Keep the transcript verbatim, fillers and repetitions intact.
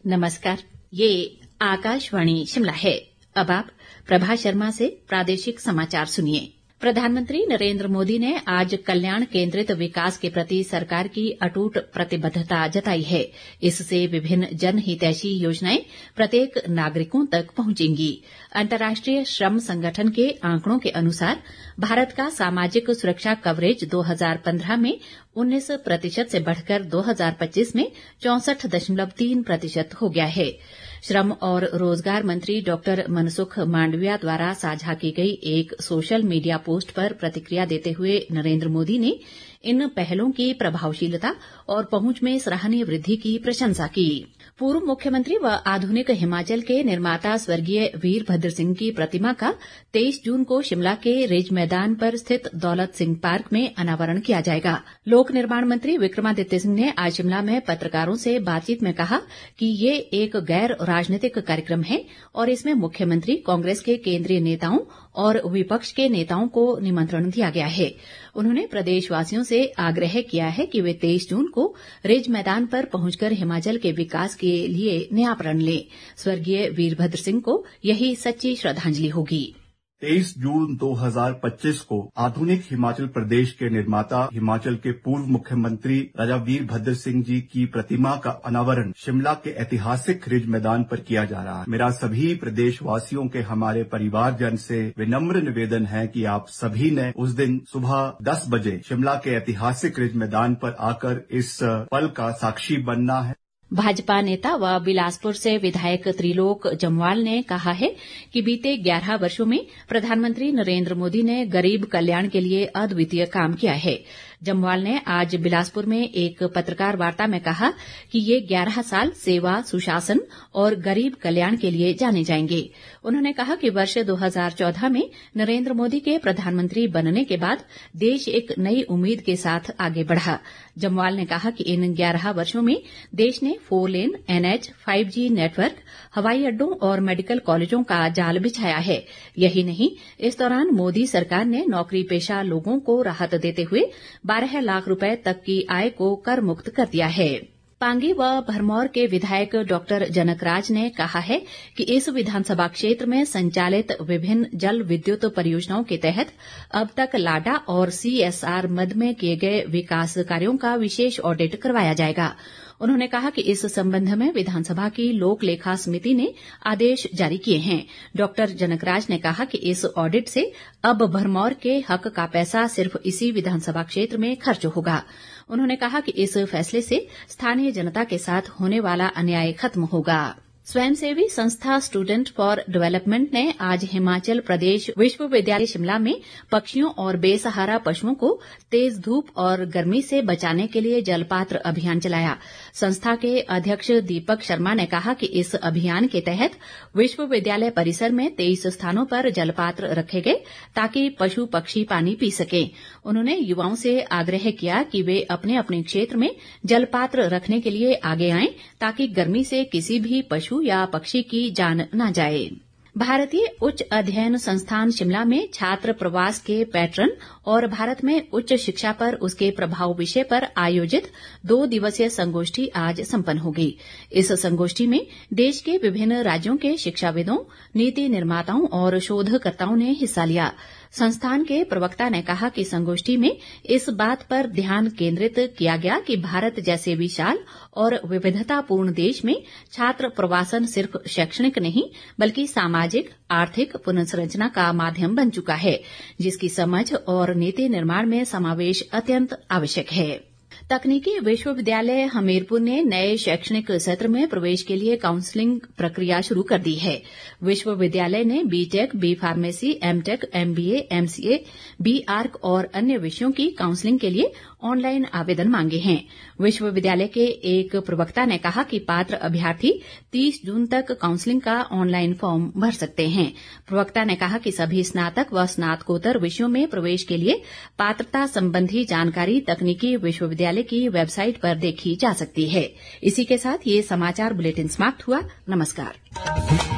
नमस्कार, ये आकाशवाणी शिमला है। अब आप प्रभा शर्मा से प्रादेशिक समाचार सुनिए। प्रधानमंत्री नरेंद्र मोदी ने आज कल्याण केंद्रित विकास के प्रति सरकार की अटूट प्रतिबद्धता जताई है। इससे विभिन्न जनहितैषी योजनाएं प्रत्येक नागरिकों तक पहुंचेंगी। अंतर्राष्ट्रीय श्रम संगठन के आंकड़ों के अनुसार भारत का सामाजिक सुरक्षा कवरेज दो हज़ार पंद्रह में उन्नीस प्रतिशत से बढ़कर दो हज़ार पच्चीस में चौंसठ दशमलव तीन प्रतिशत हो गया है। श्रम और रोजगार मंत्री डॉक्टर मनसुख मांडविया द्वारा साझा की गई एक सोशल मीडिया पोस्ट पर प्रतिक्रिया देते हुए नरेंद्र मोदी ने इन पहलों की प्रभावशीलता और पहुंच में सराहनीय वृद्धि की प्रशंसा की। पूर्व मुख्यमंत्री व आधुनिक हिमाचल के निर्माता स्वर्गीय वीरभद्र सिंह की प्रतिमा का तेईस जून को शिमला के रिज मैदान पर स्थित दौलत सिंह पार्क में अनावरण किया जाएगा। लोक निर्माण मंत्री विक्रमादित्य सिंह ने आज शिमला में पत्रकारों से बातचीत में कहा कि ये एक गैर राजनीतिक कार्यक्रम है और इसमें मुख्यमंत्री, कांग्रेस के केंद्रीय नेताओं और विपक्ष के नेताओं को निमंत्रण दिया गया है। उन्होंने प्रदेशवासियों से आग्रह किया है कि वे तेईस जून को रिज मैदान पर पहुंचकर हिमाचल के विकास के लिए नया प्रण लें। स्वर्गीय वीरभद्र सिंह को यही सच्ची श्रद्धांजलि होगी। तेईस जून दो हज़ार पच्चीस को आधुनिक हिमाचल प्रदेश के निर्माता, हिमाचल के पूर्व मुख्यमंत्री राजा वीरभद्र सिंह जी की प्रतिमा का अनावरण शिमला के ऐतिहासिक रिज मैदान पर किया जा रहा है। मेरा सभी प्रदेशवासियों के, हमारे परिवारजन से विनम्र निवेदन है कि आप सभी ने उस दिन सुबह दस बजे शिमला के ऐतिहासिक रिज मैदान पर आकर इस पल का साक्षी बनना है। भाजपा नेता व बिलासपुर से विधायक त्रिलोक जम्वाल ने कहा है कि बीते ग्यारह वर्षों में प्रधानमंत्री नरेंद्र मोदी ने गरीब कल्याण के लिए अद्वितीय काम किया है। जम्वाल ने आज बिलासपुर में एक पत्रकार वार्ता में कहा कि ये ग्यारह साल सेवा, सुशासन और गरीब कल्याण के लिए जाने जाएंगे। उन्होंने कहा कि वर्ष दो हज़ार चौदह में नरेंद्र मोदी के प्रधानमंत्री बनने के बाद देश एक नई उम्मीद के साथ आगे बढ़ा। जम्वाल ने कहा कि इन ग्यारह वर्षों में देश ने four lane, NH, five G network, हवाई अड्डों और मेडिकल कॉलेजों का जाल बिछाया है। यही नहीं, इस दौरान मोदी सरकार ने नौकरी पेशा लोगों को राहत देते हुए बारह लाख रुपए तक की आय को कर मुक्त कर दिया है। पांगी व भरमौर के विधायक डॉक्टर जनकराज ने कहा है कि इस विधानसभा क्षेत्र में संचालित विभिन्न जल विद्युत परियोजनाओं के तहत अब तक लाडा और सीएसआर मद में किए गए विकास कार्यों का विशेष ऑडिट करवाया जाएगा। उन्होंने कहा कि इस संबंध में विधानसभा की लोक लेखा समिति ने आदेश जारी किए हैं। डॉक्टर जनकराज ने कहा कि इस ऑडिट से अब भरमौर के हक का पैसा सिर्फ इसी विधानसभा क्षेत्र में खर्च होगा। उन्होंने कहा कि इस फैसले से स्थानीय जनता के साथ होने वाला अन्याय खत्म होगा। स्वयंसेवी संस्था स्टूडेंट फॉर डेवलपमेंट ने आज हिमाचल प्रदेश विश्वविद्यालय शिमला में पक्षियों और बेसहारा पशुओं को तेज धूप और गर्मी से बचाने के लिए जलपात्र अभियान चलाया। संस्था के अध्यक्ष दीपक शर्मा ने कहा कि इस अभियान के तहत विश्वविद्यालय परिसर में तेईस स्थानों पर जलपात्र रखे गए ताकि पशु पक्षी पानी पी सकें। उन्होंने युवाओं से आग्रह किया कि वे अपने अपने क्षेत्र में जलपात्र रखने के लिए आगे आएं ताकि गर्मी से किसी भी पशु या पक्षी की जान न जाए। भारतीय उच्च अध्ययन संस्थान शिमला में छात्र प्रवास के पैटर्न और भारत में उच्च शिक्षा पर उसके प्रभाव विषय पर आयोजित दो दिवसीय संगोष्ठी आज संपन्न होगी। इस संगोष्ठी में देश के विभिन्न राज्यों के शिक्षाविदों, नीति निर्माताओं और शोधकर्ताओं ने हिस्सा लिया। संस्थान के प्रवक्ता ने कहा कि संगोष्ठी में इस बात पर ध्यान केंद्रित किया गया कि भारत जैसे विशाल और विविधतापूर्ण देश में छात्र प्रवासन सिर्फ शैक्षणिक नहीं बल्कि सामाजिक, आर्थिक पुनर्संरचना का माध्यम बन चुका है, जिसकी समझ और नीति निर्माण में समावेश अत्यंत आवश्यक है। तकनीकी विश्वविद्यालय हमीरपुर ने नए शैक्षणिक सत्र में प्रवेश के लिए काउंसलिंग प्रक्रिया शुरू कर दी है। विश्वविद्यालय ने BTech, B pharmacy, MTech, MBA, MCA, B arch और अन्य विषयों की काउंसलिंग के लिए ऑनलाइन आवेदन मांगे हैं। विश्वविद्यालय के एक प्रवक्ता ने कहा कि पात्र अभ्यर्थी तीस जून तक काउंसलिंग का ऑनलाइन फॉर्म भर सकते हैं। प्रवक्ता ने कहा कि सभी स्नातक व स्नातकोत्तर विषयों में प्रवेश के लिए पात्रता संबंधी जानकारी तकनीकी विश्वविद्यालय की वेबसाइट पर देखी जा सकती है। इसी के साथ ये समाचार बुलेटिन समाप्त हुआ। नमस्कार।